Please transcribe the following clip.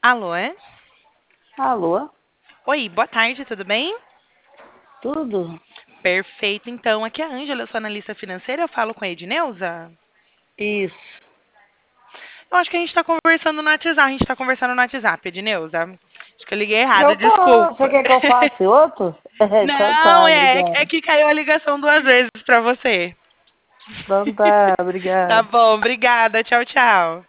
Alô, é? Alô? Oi, boa tarde, tudo bem? Tudo? Perfeito, então. Aqui é a Ângela, eu sou analista financeira, eu falo com a Edneuza. Isso. Eu acho que a gente tá conversando no WhatsApp, Edneuza. Acho que eu liguei errado, Eu tô. Você desculpa. quer que eu faça outro? Então Não, tá, é obrigada. que caiu a ligação duas vezes pra você. Então tá, Tá obrigada. bom, obrigada, tchau, tchau.